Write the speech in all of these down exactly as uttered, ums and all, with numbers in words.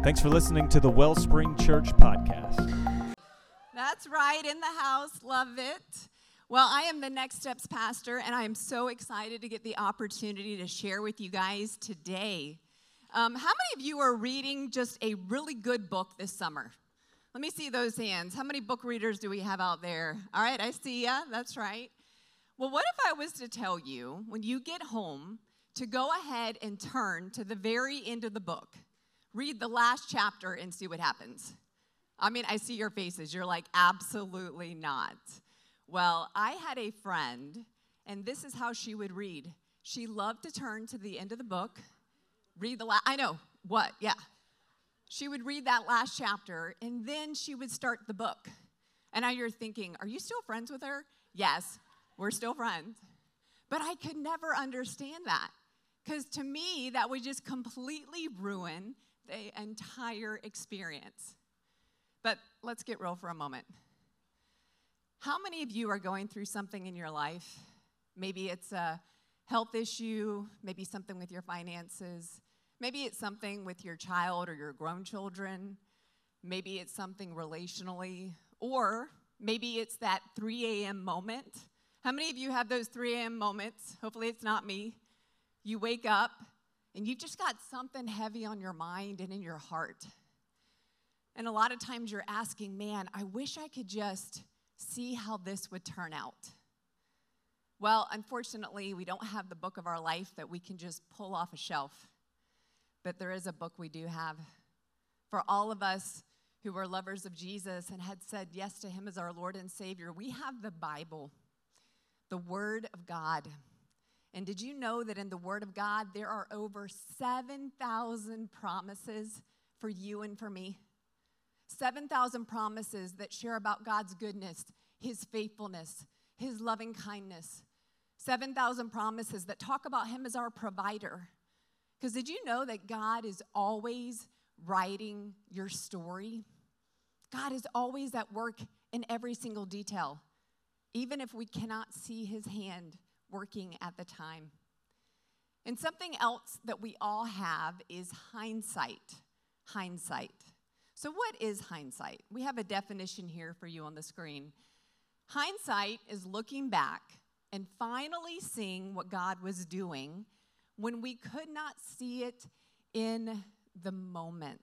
Thanks for listening to the Wellspring Church podcast. That's right, in the house. Love it. Well, I am the Next Steps pastor, and I am so excited to get the opportunity to share with you guys today. Um, how many of you are reading just a really good book this summer? Let me see those hands. How many book readers do we have out there? All right, I see ya. That's right. Well, what if I was to tell you, when you get home, to go ahead and turn to the very end of the book, read the last chapter, and see what happens? I mean, I see your faces. You're like, absolutely not. Well, I had a friend, and this is how she would read. She loved to turn to the end of the book, read the last, I know, what, yeah. She would read that last chapter, and then she would start the book. And now you're thinking, are you still friends with her? Yes, we're still friends. But I could never understand that, because to me, that would just completely ruin the entire experience. But let's get real for a moment. How many of you are going through something in your life? Maybe it's a health issue, maybe something with your finances, maybe it's something with your child or your grown children, maybe it's something relationally, or maybe it's that three a.m. moment. How many of you have those three a.m. moments? Hopefully it's not me. You wake up and you've just got something heavy on your mind and in your heart. And a lot of times you're asking, man, I wish I could just see how this would turn out. Well, unfortunately, we don't have the book of our life that we can just pull off a shelf. But there is a book we do have. For all of us who were lovers of Jesus and had said yes to him as our Lord and Savior, we have the Bible, the Word of God. And did you know that in the Word of God, there are over seven thousand promises for you and for me? seven thousand promises that share about God's goodness, his faithfulness, his loving kindness. seven thousand promises that talk about him as our provider. Because did you know that God is always writing your story? God is always at work in every single detail, even if we cannot see his hand working at the time. And something else that we all have is hindsight. Hindsight. So what is hindsight? We have a definition here for you on the screen. Hindsight is looking back and finally seeing what God was doing when we could not see it in the moment.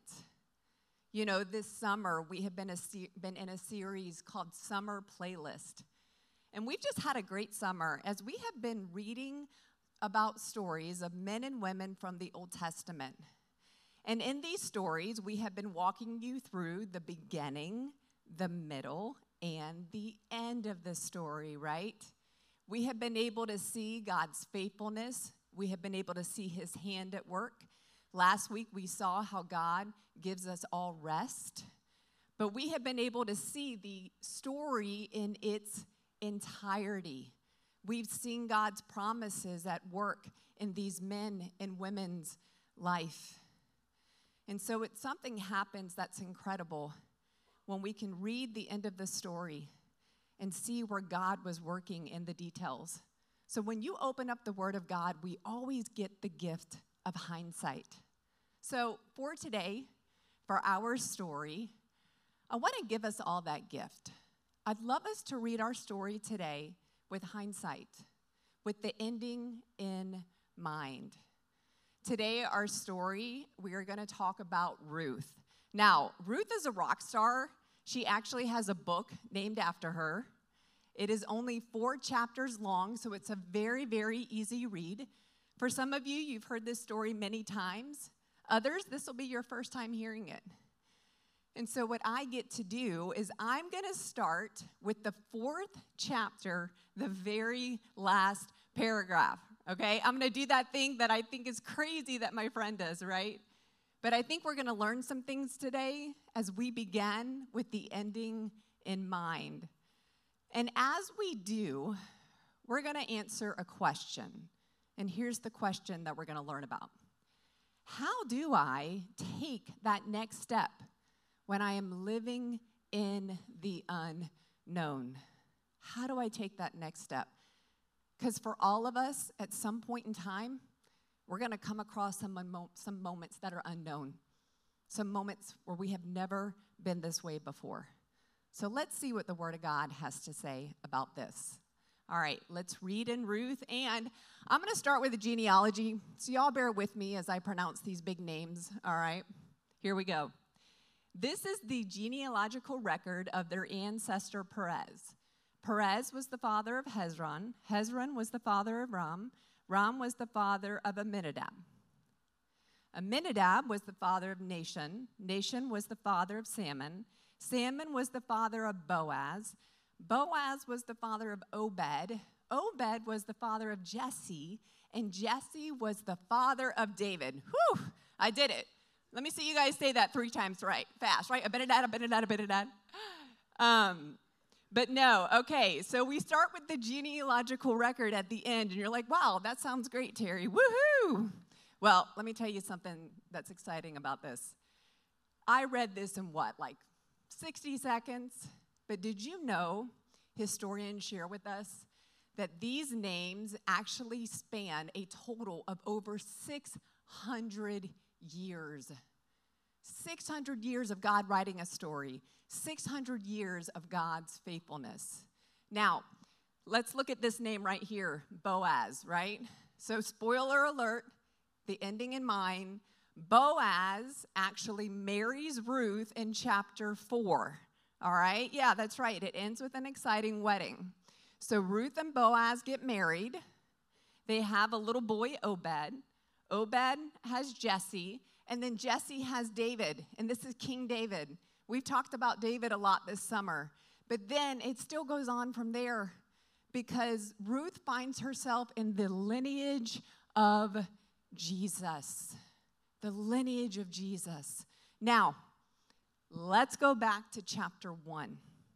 You know, this summer we have been, a se- been in a series called Summer Playlist. And we've just had a great summer as we have been reading about stories of men and women from the Old Testament. And in these stories, we have been walking you through the beginning, the middle, and the end of the story, right? We have been able to see God's faithfulness. We have been able to see his hand at work. Last week, we saw how God gives us all rest. But we have been able to see the story in its entirety. We've seen God's promises at work in these men and women's life. And so it's something happens that's incredible when we can read the end of the story and see where God was working in the details. So when you open up the Word of God, we always get the gift of hindsight. So for today, for our story, I want to give us all that gift. I'd love us to read our story today with hindsight, with the ending in mind. Today, our story, we are going to talk about Ruth. Now, Ruth is a rock star. She actually has a book named after her. It is only four chapters long, so it's a very, very easy read. For some of you, you've heard this story many times. Others, this will be your first time hearing it. And so what I get to do is I'm going to start with the fourth chapter, the very last paragraph, okay? I'm going to do that thing that I think is crazy that my friend does, right? But I think we're going to learn some things today as we begin with the ending in mind. And as we do, we're going to answer a question. And here's the question that we're going to learn about. How do I take that next step when I am living in the unknown? How do I take that next step? Because for all of us, at some point in time, we're going to come across some, mo- some moments that are unknown. some moments where we have never been this way before. So let's see what the Word of God has to say about this. All right, let's read in Ruth, and I'm going to start with the genealogy, so y'all bear with me as I pronounce these big names, all right? Here we go. This is the genealogical record of their ancestor Perez. Perez was the father of Hezron. Hezron was the father of Ram. Ram was the father of Amminadab. Amminadab was the father of Nahshon. Nahshon was the father of Salmon. Salmon was the father of Boaz. Boaz was the father of Obed. Obed was the father of Jesse. And Jesse was the father of David. Whew, I did it. Let me see you guys say that three times right, fast, right? Abinadab, Abinadab, Abinadab. Um, but no, okay, so we start with the genealogical record at the end, and you're like, wow, that sounds great, Terry. Woohoo! Well, let me tell you something that's exciting about this. I read this in what, like sixty seconds? But did you know, historians share with us, that these names actually span a total of over six hundred years. six hundred years of God writing a story. six hundred years of God's faithfulness. Now, let's look at this name right here, Boaz, right? So spoiler alert, the ending in mind, Boaz actually marries Ruth in chapter four. All right? Yeah, that's right. It ends with an exciting wedding. So Ruth and Boaz get married. They have a little boy, Obed. Obed has Jesse, and then Jesse has David, and this is King David. We've talked about David a lot this summer, but then it still goes on from there because Ruth finds herself in the lineage of Jesus, the lineage of Jesus. Now, let's go back to chapter one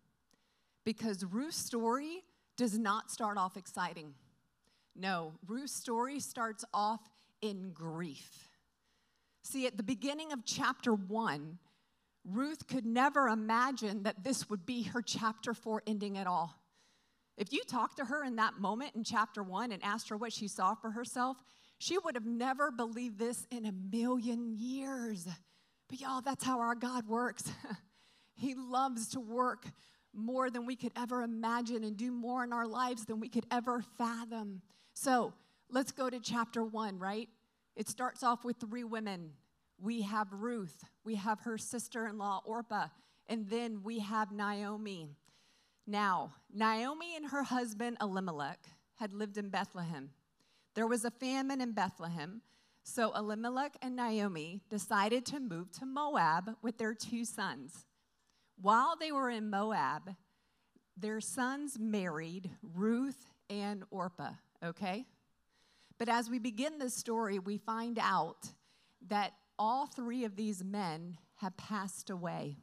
because Ruth's story does not start off exciting. No, Ruth's story starts off in grief. See, at the beginning of chapter one, Ruth could never imagine that this would be her chapter four ending at all. If you talked to her in that moment in chapter one and asked her what she saw for herself, she would have never believed this in a million years. But y'all, that's how our God works. He loves to work more than we could ever imagine and do more in our lives than we could ever fathom. So let's go to chapter one, right? It starts off with three women. We have Ruth, we have her sister-in-law Orpah, and then we have Naomi. Now, Naomi and her husband Elimelech had lived in Bethlehem. There was a famine in Bethlehem, so Elimelech and Naomi decided to move to Moab with their two sons. While they were in Moab, their sons married Ruth and Orpah, okay? But as we begin this story, we find out that all three of these men have passed away.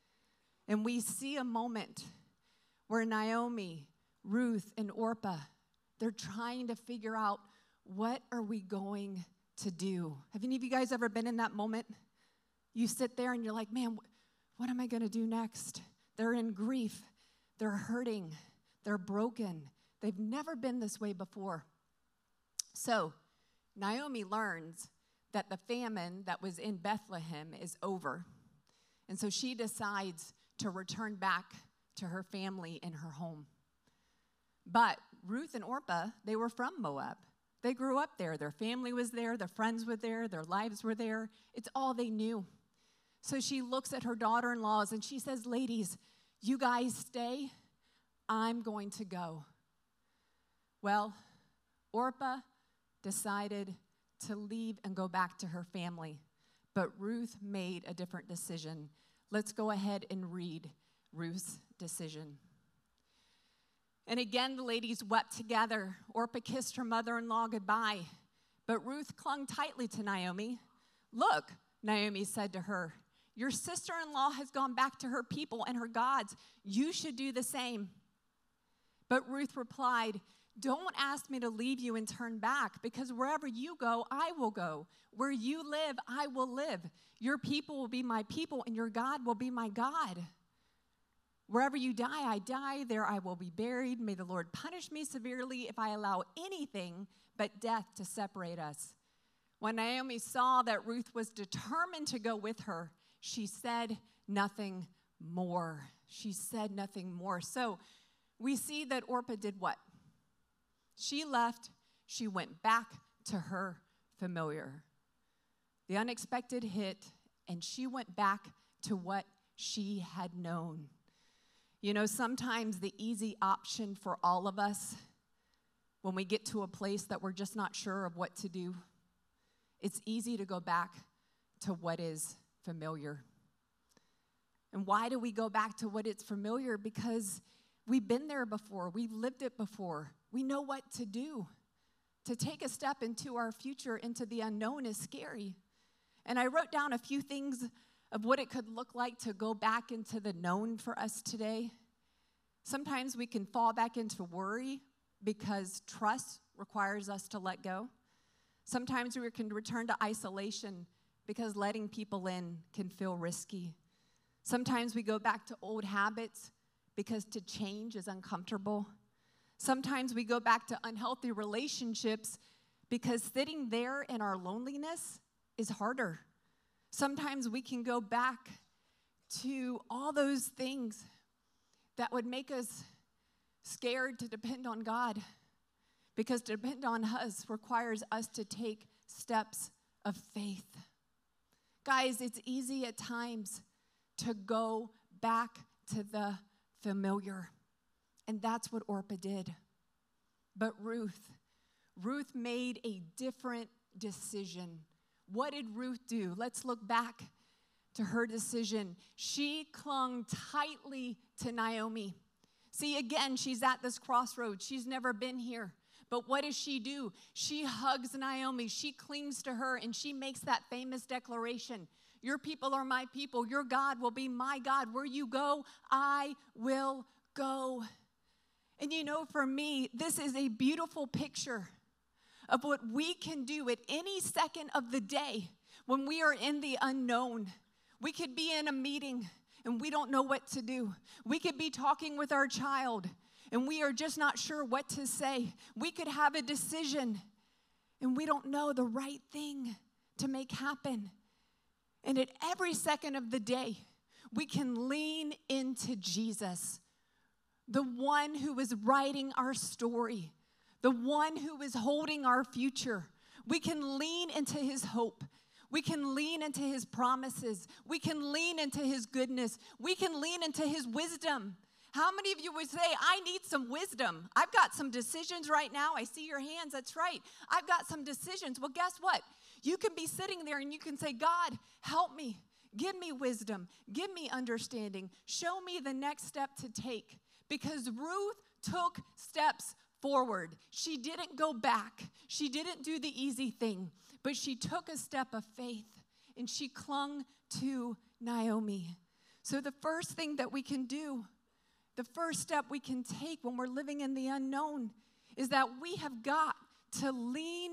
And we see a moment where Naomi, Ruth, and Orpah, they're trying to figure out, what are we going to do? Have any of you guys ever been in that moment? You sit there and you're like, man, what am I going to do next? They're in grief. They're hurting. They're broken. They've never been this way before. So Naomi learns that the famine that was in Bethlehem is over. And so she decides to return back to her family and her home. But Ruth and Orpah, they were from Moab. They grew up there. Their family was there. Their friends were there. Their lives were there. It's all they knew. So she looks at her daughter-in-laws and she says, ladies, you guys stay. I'm going to go. Well, Orpah decided to leave and go back to her family. But Ruth made a different decision. Let's go ahead and read Ruth's decision. And again, the ladies wept together. Orpah kissed her mother-in-law goodbye. But Ruth clung tightly to Naomi. Look, Naomi said to her, your sister-in-law has gone back to her people and her gods. You should do the same. But Ruth replied, don't ask me to leave you and turn back, because wherever you go, I will go. Where you live, I will live. Your people will be my people, and your God will be my God. Wherever you die, I die. There I will be buried. May the Lord punish me severely if I allow anything but death to separate us. When Naomi saw that Ruth was determined to go with her, she said nothing more. She said nothing more. So we see that Orpah did what? She left. She went back to her familiar. The unexpected hit, and she went back to what she had known. You know, sometimes the easy option for all of us, when we get to a place that we're just not sure of what to do, it's easy to go back to what is familiar. And why do we go back to what is familiar? Because we've been there before. We've lived it before. We know what to do. To take a step into our future, into the unknown, is scary. And I wrote down a few things of what it could look like to go back into the known for us today. Sometimes we can fall back into worry because trust requires us to let go. Sometimes we can return to isolation because letting people in can feel risky. Sometimes we go back to old habits because to change is uncomfortable. Sometimes we go back to unhealthy relationships because sitting there in our loneliness is harder. Sometimes we can go back to all those things that would make us scared to depend on God, because to depend on us requires us to take steps of faith. Guys, it's easy at times to go back to the familiar. And that's what Orpah did. But Ruth, Ruth made a different decision. What did Ruth do? Let's look back to her decision. She clung tightly to Naomi. See, again, she's at this crossroads. She's never been here. But what does she do? She hugs Naomi. She clings to her, and she makes that famous declaration. Your people are my people. Your God will be my God. Where you go, I will go. And you know, for me, this is a beautiful picture of what we can do at any second of the day when we are in the unknown. We could be in a meeting and we don't know what to do. We could be talking with our child and we are just not sure what to say. We could have a decision and we don't know the right thing to make happen. And at every second of the day, we can lean into Jesus, the one who is writing our story, the one who is holding our future. We can lean into his hope. We can lean into his promises. We can lean into his goodness. We can lean into his wisdom. How many of you would say, I need some wisdom? I've got some decisions right now. I see your hands. That's right. I've got some decisions. Well, guess what? You can be sitting there and you can say, God, help me. Give me wisdom. Give me understanding. Show me the next step to take. Because Ruth took steps forward. She didn't go back. She didn't do the easy thing, but she took a step of faith and she clung to Naomi. So the first thing that we can do, the first step we can take when we're living in the unknown is that we have got to lean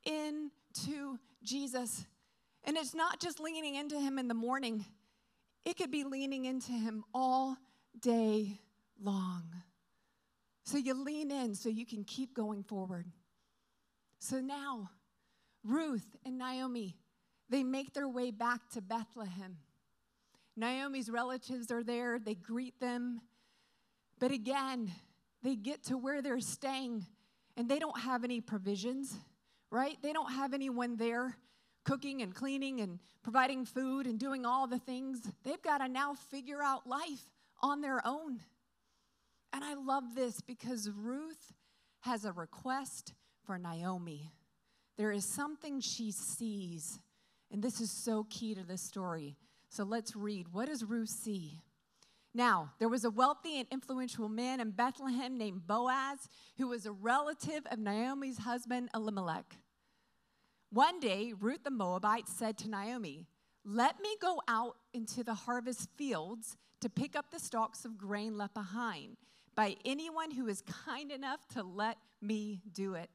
into Jesus. And it's not just leaning into him in the morning. It could be leaning into him all day long. So you lean in so you can keep going forward. So now, Ruth and Naomi, they make their way back to Bethlehem. Naomi's relatives are there. They greet them. But again, they get to where they're staying, and they don't have any provisions, right? They don't have anyone there cooking and cleaning and providing food and doing all the things. They've got to now figure out life on their own. And I love this because Ruth has a request for Naomi. There is something she sees, and this is so key to this story. So let's read. What does Ruth see? Now, there was a wealthy and influential man in Bethlehem named Boaz, who was a relative of Naomi's husband, Elimelech. One day, Ruth the Moabite said to Naomi, "Let me go out into the harvest fields to pick up the stalks of grain left behind by anyone who is kind enough to let me do it."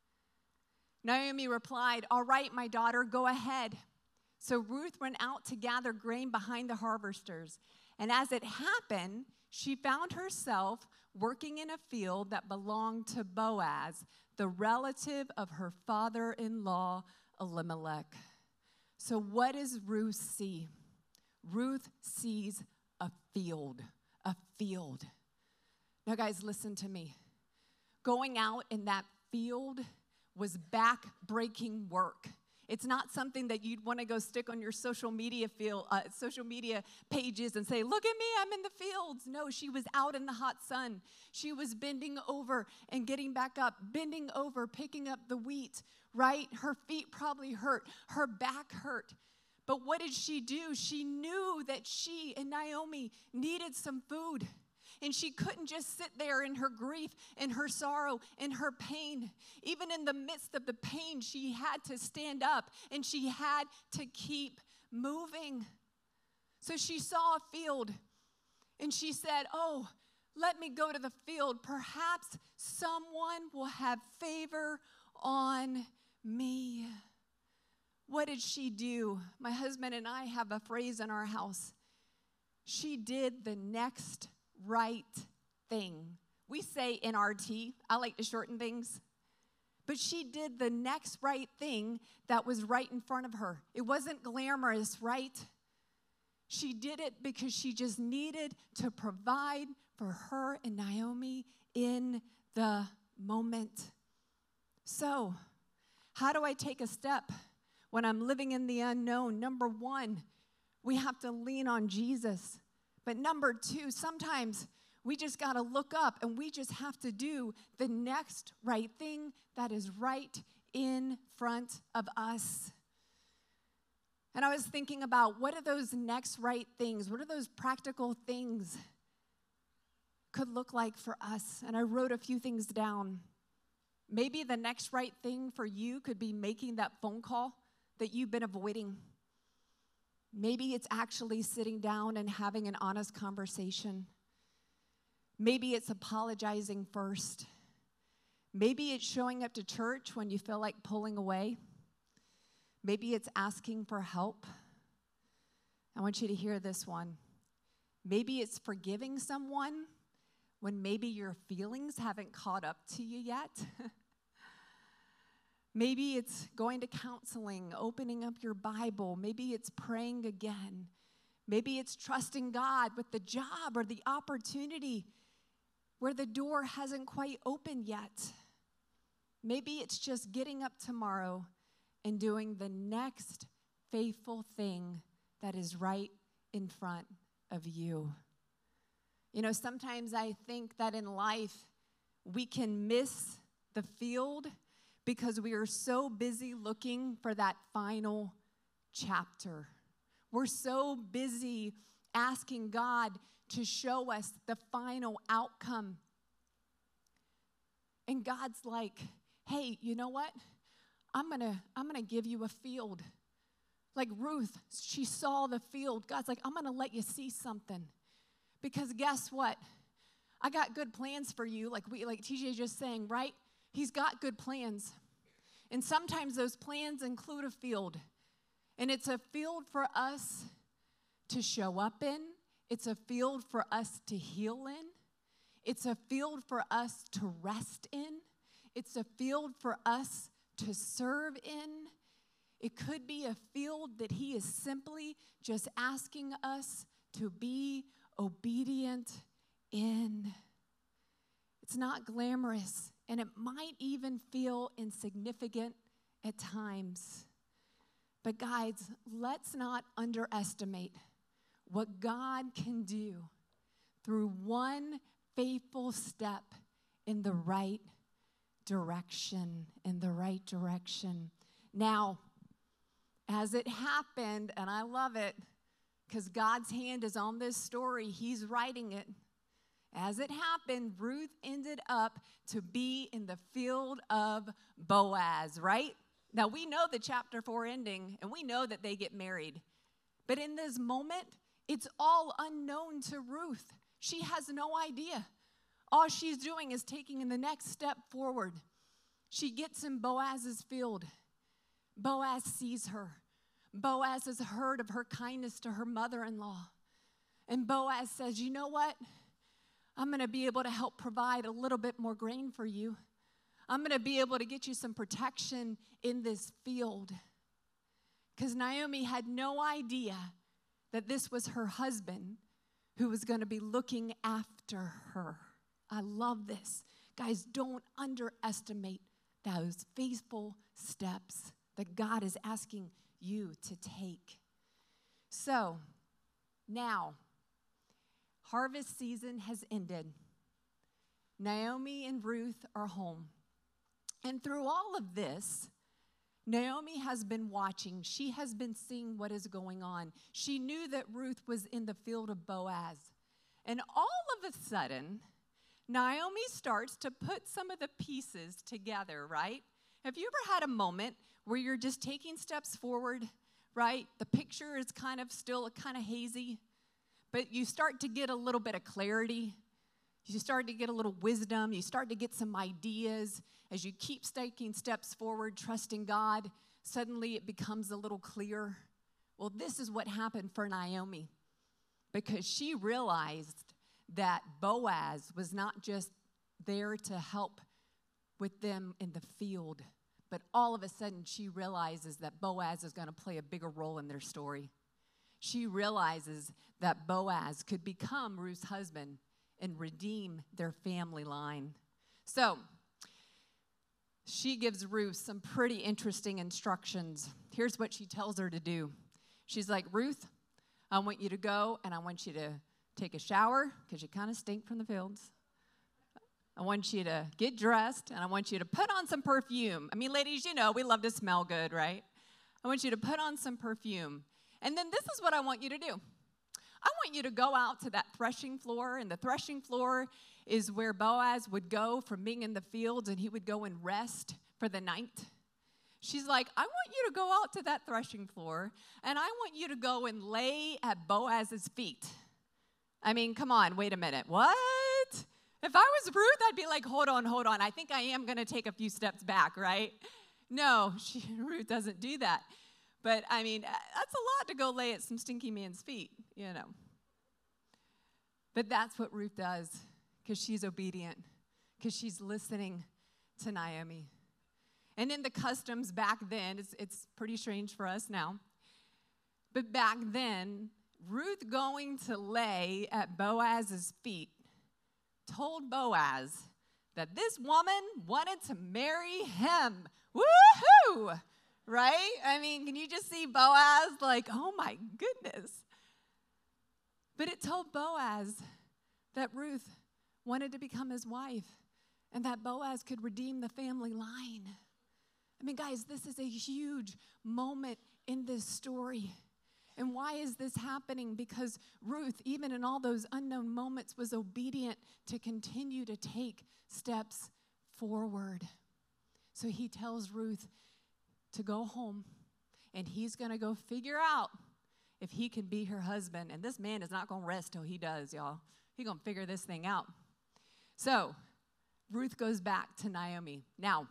Naomi replied, "All right, my daughter, go ahead." So Ruth went out to gather grain behind the harvesters. And as it happened, she found herself working in a field that belonged to Boaz, the relative of her father-in-law, Elimelech. So what does Ruth see? Ruth sees a field, a field. Now, guys, listen to me. Going out in that field was back-breaking work. It's not something that you'd want to go stick on your social media field, uh, social media pages and say, look at me, I'm in the fields. No, she was out in the hot sun. She was bending over and getting back up, bending over, picking up the wheat, right? Her feet probably hurt. Her back hurt. But what did she do? She knew that she and Naomi needed some food. And she couldn't just sit there in her grief and her sorrow and her pain. Even in the midst of the pain, she had to stand up and she had to keep moving. So she saw a field and she said, oh, let me go to the field. Perhaps someone will have favor on me. What did she do? My husband and I have a phrase in our house. She did the next right thing. We say N R T. I like to shorten things. But she did the next right thing that was right in front of her. It wasn't glamorous, right? She did it because she just needed to provide for her and Naomi in the moment. So, how do I take a step when I'm living in the unknown? Number one, we have to lean on Jesus. But number two, sometimes we just got to look up and we just have to do the next right thing that is right in front of us. And I was thinking about what are those next right things? What are those practical things could look like for us? And I wrote a few things down. Maybe the next right thing for you could be making that phone call that you've been avoiding. Maybe it's actually sitting down and having an honest conversation. Maybe it's apologizing first. Maybe it's showing up to church when you feel like pulling away. Maybe it's asking for help. I want you to hear this one. Maybe it's forgiving someone when maybe your feelings haven't caught up to you yet. Maybe it's going to counseling, opening up your Bible. Maybe it's praying again. Maybe it's trusting God with the job or the opportunity where the door hasn't quite opened yet. Maybe it's just getting up tomorrow and doing the next faithful thing that is right in front of you. You know, sometimes I think that in life we can miss the field because we are so busy looking for that final chapter. We're so busy asking God to show us the final outcome. And God's like, hey, you know what? I'm gonna, I'm gonna give you a field. Like Ruth, she saw the field. God's like, I'm gonna let you see something. Because guess what? I got good plans for you, like we, like T J just saying, right? He's got good plans. And sometimes those plans include a field. And it's a field for us to show up in. It's a field for us to heal in. It's a field for us to rest in. It's a field for us to serve in. It could be a field that he is simply just asking us to be obedient in. It's not glamorous, and it might even feel insignificant at times. But guys, let's not underestimate what God can do through one faithful step in the right direction, in the right direction. Now, as it happened, and I love it, because God's hand is on this story. He's writing it. As it happened, Ruth ended up to be in the field of Boaz, right? Now, we know the chapter four ending, and we know that they get married. But in this moment, it's all unknown to Ruth. She has no idea. All she's doing is taking the next step forward. She gets in Boaz's field. Boaz sees her. Boaz has heard of her kindness to her mother-in-law. And Boaz says, you know what? I'm going to be able to help provide a little bit more grain for you. I'm going to be able to get you some protection in this field. Because Naomi had no idea that this was her husband who was going to be looking after her. I love this. Guys, don't underestimate those faithful steps that God is asking you to take. So, now, harvest season has ended. Naomi and Ruth are home. And through all of this, Naomi has been watching. She has been seeing what is going on. She knew that Ruth was in the field of Boaz. And all of a sudden, Naomi starts to put some of the pieces together, right? Have you ever had a moment where you're just taking steps forward, right? The picture is kind of still kind of hazy, but you start to get a little bit of clarity. You start to get a little wisdom. You start to get some ideas. As you keep taking steps forward, trusting God, suddenly it becomes a little clearer. Well, this is what happened for Naomi, because she realized that Boaz was not just there to help with them in the field, but all of a sudden she realizes that Boaz is going to play a bigger role in their story. She realizes that Boaz could become Ruth's husband and redeem their family line. So she gives Ruth some pretty interesting instructions. Here's what she tells her to do. She's like, Ruth, I want you to go and I want you to take a shower because you kind of stink from the fields. I want you to get dressed and I want you to put on some perfume. I mean, ladies, you know, we love to smell good, right? I want you to put on some perfume. And then this is what I want you to do. I want you to go out to that threshing floor, and the threshing floor is where Boaz would go from being in the fields, and he would go and rest for the night. She's like, I want you to go out to that threshing floor, and I want you to go and lay at Boaz's feet. I mean, come on, wait a minute. What? If I was Ruth, I'd be like, hold on, hold on. I think I am going to take a few steps back, right? No, she, Ruth doesn't do that. But, I mean, that's a lot to go lay at some stinky man's feet, you know. But that's what Ruth does, because she's obedient, because she's listening to Naomi. And in the customs back then, it's, it's pretty strange for us now, but back then, Ruth going to lay at Boaz's feet told Boaz that this woman wanted to marry him. Woohoo! Right? I mean, can you just see Boaz like, oh my goodness. But it told Boaz that Ruth wanted to become his wife and that Boaz could redeem the family line. I mean, guys, this is a huge moment in this story. And why is this happening? Because Ruth, even in all those unknown moments, was obedient to continue to take steps forward. So he tells Ruth to go home, and he's going to go figure out if he can be her husband. And this man is not going to rest till he does, y'all. He's going to figure this thing out. So Ruth goes back to Naomi. Now,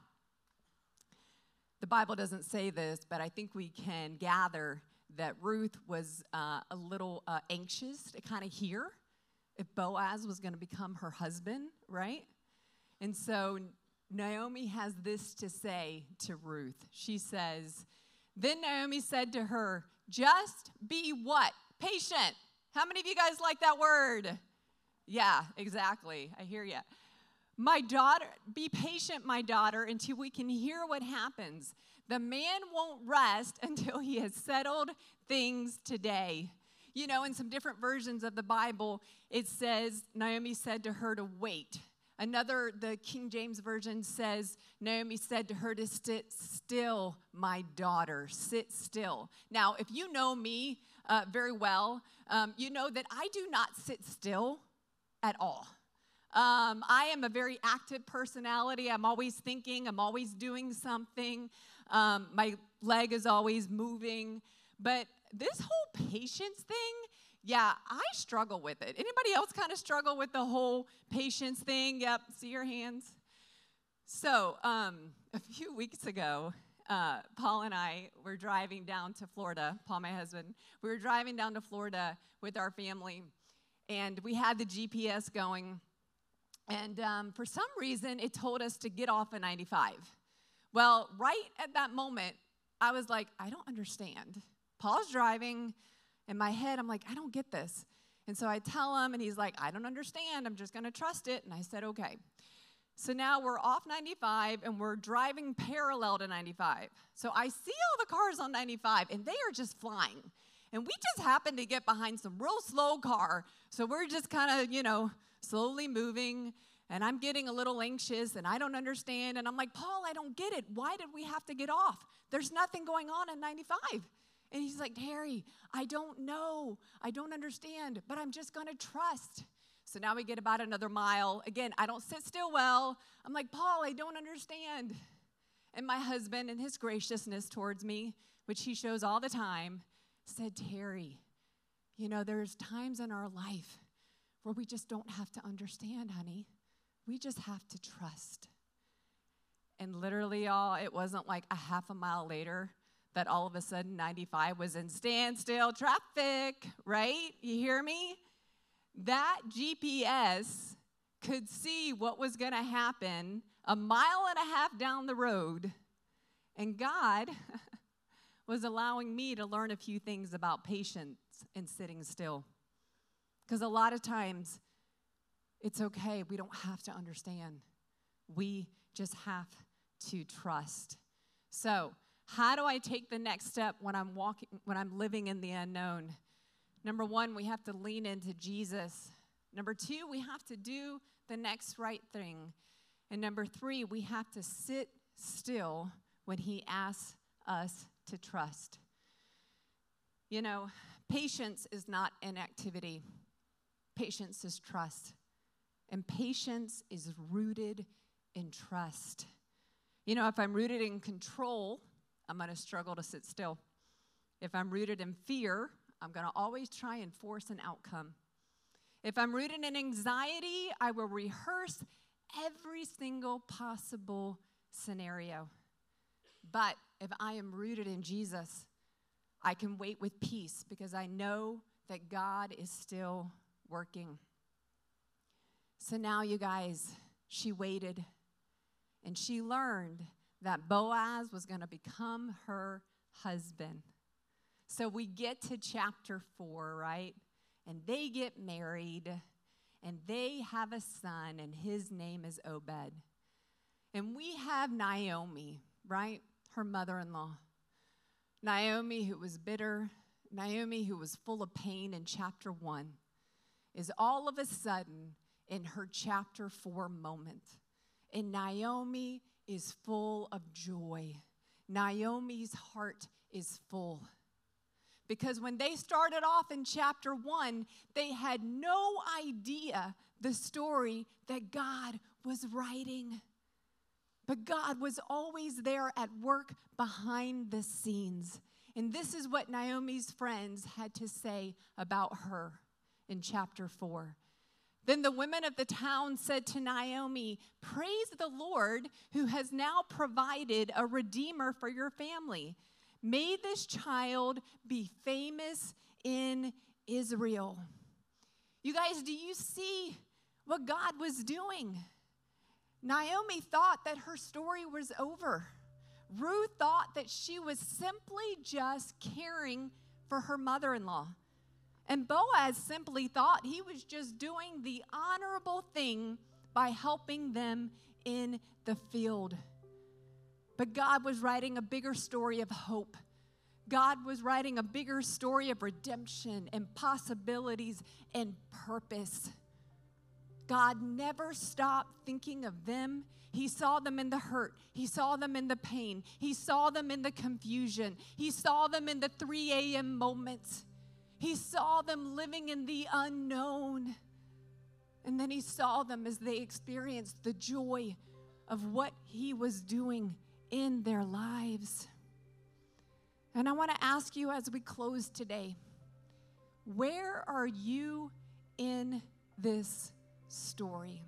the Bible doesn't say this, but I think we can gather that Ruth was uh, a little uh, anxious to kind of hear if Boaz was going to become her husband, right? And so Naomi has this to say to Ruth. She says, then Naomi said to her, just be what? Patient. How many of you guys like that word? Yeah, exactly. I hear you. My daughter, be patient, my daughter, until we can hear what happens. The man won't rest until he has settled things today. You know, in some different versions of the Bible, it says, Naomi said to her to wait. Another, the King James Version says, Naomi said to her to sit still, my daughter, sit still. Now, if you know me uh, very well, um, you know that I do not sit still at all. Um, I am a very active personality. I'm always thinking. I'm always doing something. Um, my leg is always moving. But this whole patience thing, yeah, I struggle with it. Anybody else kind of struggle with the whole patience thing? Yep, see your hands. So um, a few weeks ago, uh, Paul and I were driving down to Florida. Paul, my husband, we were driving down to Florida with our family, and we had the G P S going. And um, for some reason, it told us to get off of ninety-five. Well, right at that moment, I was like, I don't understand. Paul's driving. In my head, I'm like, I don't get this. And so I tell him, and he's like, I don't understand. I'm just going to trust it. And I said, okay. So now we're off ninety-five, and we're driving parallel to ninety-five. So I see all the cars on ninety-five, and they are just flying. And we just happened to get behind some real slow car. So we're just kind of, you know, slowly moving. And I'm getting a little anxious, and I don't understand. And I'm like, Paul, I don't get it. Why did we have to get off? There's nothing going on in ninety-five. And he's like, Terry, I don't know. I don't understand, but I'm just going to trust. So now we get about another mile. Again, I don't sit still well. I'm like, Paul, I don't understand. And my husband, in his graciousness towards me, which he shows all the time, said, Terry, you know, there's times in our life where we just don't have to understand, honey. We just have to trust. And literally, all it wasn't like a half a mile later that all of a sudden ninety-five was in standstill traffic, right? You hear me? That G P S could see what was going to happen a mile and a half down the road. And God was allowing me to learn a few things about patience and sitting still. Because a lot of times, it's okay. We don't have to understand. We just have to trust. So, how do I take the next step when I'm walking, when I'm living in the unknown? Number one, we have to lean into Jesus. Number two, we have to do the next right thing. And number three, we have to sit still when he asks us to trust. You know, patience is not inactivity. Patience is trust. And patience is rooted in trust. You know, if I'm rooted in control, I'm going to struggle to sit still. If I'm rooted in fear, I'm going to always try and force an outcome. If I'm rooted in anxiety, I will rehearse every single possible scenario. But if I am rooted in Jesus, I can wait with peace because I know that God is still working. So now, you guys, she waited, and she learned that Boaz was going to become her husband. So we get to chapter four, right? And they get married, and they have a son, and his name is Obed. And we have Naomi, right? Her mother-in-law. Naomi, who was bitter, Naomi, who was full of pain in chapter one, is all of a sudden in her chapter four moment. And Naomi is full of joy. Naomi's heart is full. Because when they started off in chapter one, they had no idea the story that God was writing. But God was always there at work behind the scenes. And this is what Naomi's friends had to say about her in chapter four. Then the women of the town said to Naomi, "Praise the Lord who has now provided a redeemer for your family. May this child be famous in Israel." You guys, do you see what God was doing? Naomi thought that her story was over. Ruth thought that she was simply just caring for her mother-in-law. And Boaz simply thought he was just doing the honorable thing by helping them in the field. But God was writing a bigger story of hope. God was writing a bigger story of redemption and possibilities and purpose. God never stopped thinking of them. He saw them in the hurt. He saw them in the pain. He saw them in the confusion. He saw them in the three a.m. moments. He saw them living in the unknown. And then he saw them as they experienced the joy of what he was doing in their lives. And I want to ask you as we close today, where are you in this story?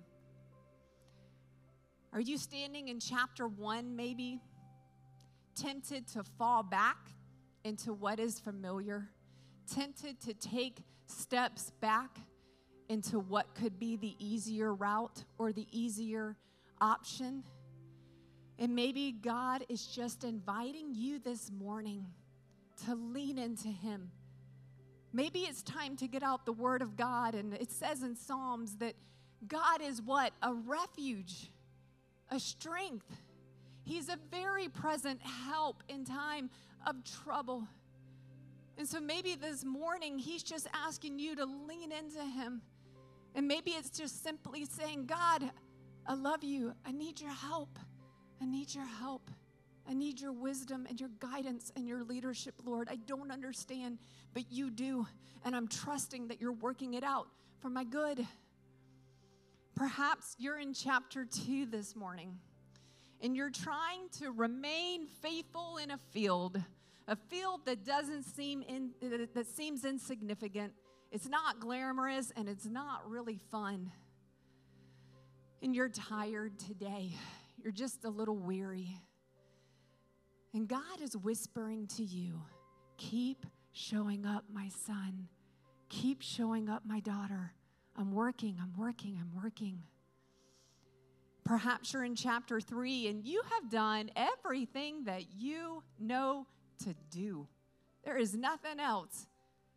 Are you standing in chapter one, maybe, tempted to fall back into what is familiar? Tempted to take steps back into what could be the easier route or the easier option? And maybe God is just inviting you this morning to lean into him. Maybe it's time to get out the Word of God. And it says in Psalms that God is what? A refuge, a strength. He's a very present help in time of trouble. And so maybe this morning, he's just asking you to lean into him. And maybe it's just simply saying, God, I love you. I need your help. I need your help. I need your wisdom and your guidance and your leadership, Lord. I don't understand, but you do. And I'm trusting that you're working it out for my good. Perhaps you're in chapter two this morning, and you're trying to remain faithful in a field, a field that doesn't seem in, that seems insignificant. It's not glamorous, and it's not really fun. And you're tired today. You're just a little weary. And God is whispering to you, keep showing up, my son. Keep showing up, my daughter. I'm working, I'm working, I'm working. Perhaps you're in chapter three and you have done everything that you know to do. There is nothing else.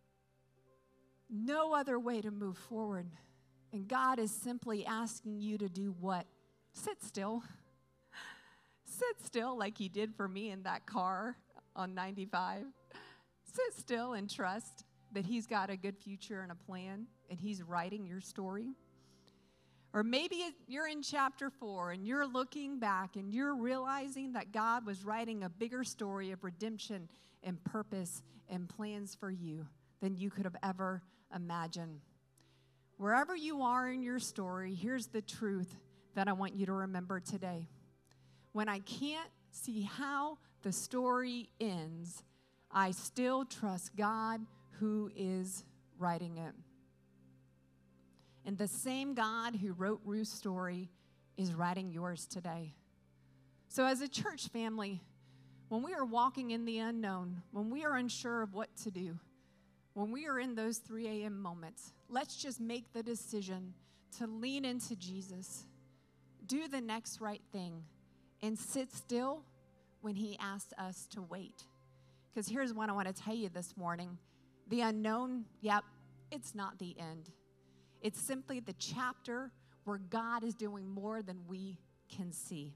No other way to move forward. And God is simply asking you to do what? Sit still. Sit still like he did for me in that car on ninety-five. Sit still and trust that he's got a good future and a plan, and he's writing your story. Or maybe you're in chapter four, and you're looking back, and you're realizing that God was writing a bigger story of redemption and purpose and plans for you than you could have ever imagined. Wherever you are in your story, here's the truth that I want you to remember today. When I can't see how the story ends, I still trust God who is writing it. And the same God who wrote Ruth's story is writing yours today. So as a church family, when we are walking in the unknown, when we are unsure of what to do, when we are in those three a.m. moments, let's just make the decision to lean into Jesus, do the next right thing, and sit still when he asks us to wait. Because here's what I want to tell you this morning. The unknown, yep, it's not the end. It's simply the chapter where God is doing more than we can see.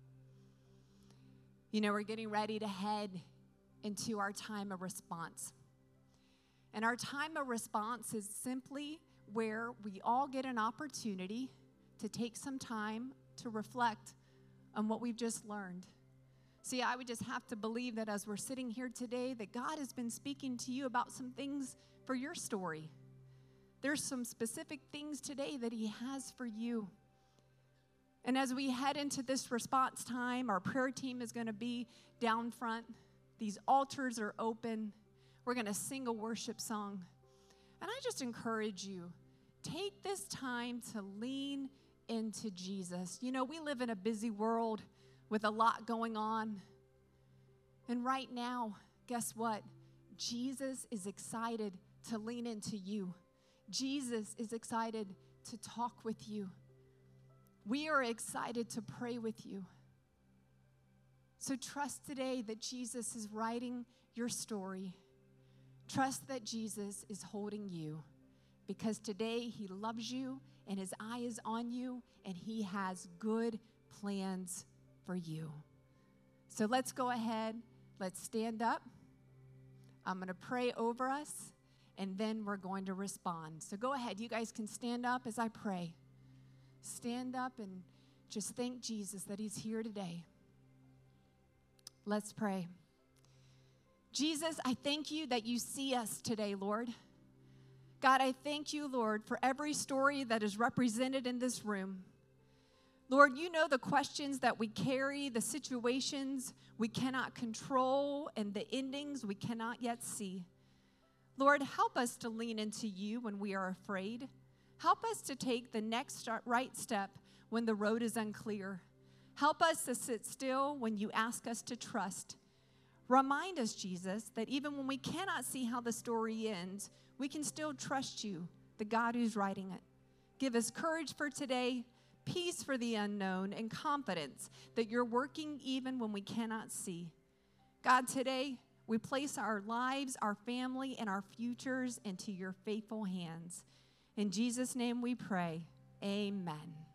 You know, we're getting ready to head into our time of response. And our time of response is simply where we all get an opportunity to take some time to reflect on what we've just learned. See, I would just have to believe that as we're sitting here today, that God has been speaking to you about some things for your story. There's some specific things today that he has for you. And as we head into this response time, our prayer team is going to be down front. These altars are open. We're going to sing a worship song. And I just encourage you, take this time to lean into Jesus. You know, we live in a busy world with a lot going on. And right now, guess what? Jesus is excited to lean into you. Jesus is excited to talk with you. We are excited to pray with you. So trust today that Jesus is writing your story. Trust that Jesus is holding you, because today he loves you and his eye is on you and he has good plans for you. So let's go ahead. Let's stand up. I'm going to pray over us, and then we're going to respond. So go ahead. You guys can stand up as I pray. Stand up and just thank Jesus that he's here today. Let's pray. Jesus, I thank you that you see us today, Lord. God, I thank you, Lord, for every story that is represented in this room. Lord, you know the questions that we carry, the situations we cannot control, and the endings we cannot yet see. Lord, help us to lean into you when we are afraid. Help us to take the next right step when the road is unclear. Help us to sit still when you ask us to trust. Remind us, Jesus, that even when we cannot see how the story ends, we can still trust you, the God who's writing it. Give us courage for today, peace for the unknown, and confidence that you're working even when we cannot see. God, today We place our lives, our family, and our futures into your faithful hands. In Jesus' name we pray. Amen.